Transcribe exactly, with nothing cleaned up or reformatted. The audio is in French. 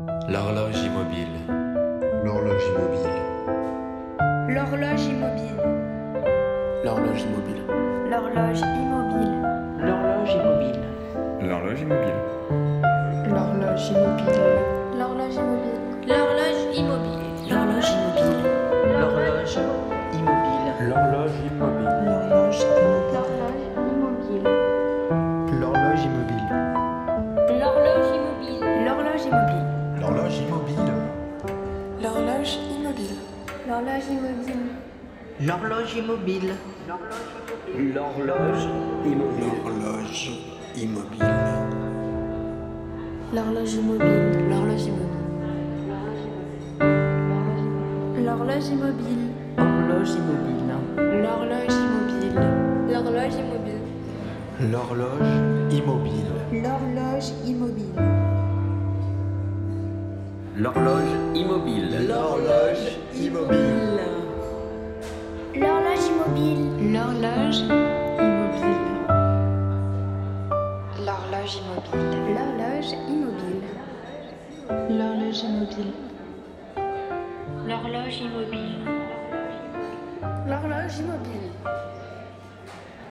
L'horloge immobile. L'horloge immobile. L'horloge immobile. L'horloge immobile. L'horloge immobile. L'horloge immobile. L'horloge immobile. L'horloge immobile. L'horloge immobile. L'horloge immobile. L'horloge immobile. L'horloge immobile. L'horloge immobile. L'horloge L'horloge immobile. L'horloge immobile. L'horloge immobile. L'horloge immobile. L'horloge immobile. L'horloge immobile. L'horloge immobile. L'horloge immobile. L'horloge immobile. L'horloge immobile. L'horloge immobile. L'horloge immobile. L'horloge immobile. Horloge immobile. L'horloge immobile. L'horloge immobile. L'horloge immobile. L'horloge immobile. L'horloge immobile. L'horloge immobile. L'horloge immobile. L'horloge immobile. L'horloge immobile. L'horloge immobile. L'horloge immobile. L'horloge immobile. L'horloge immobile.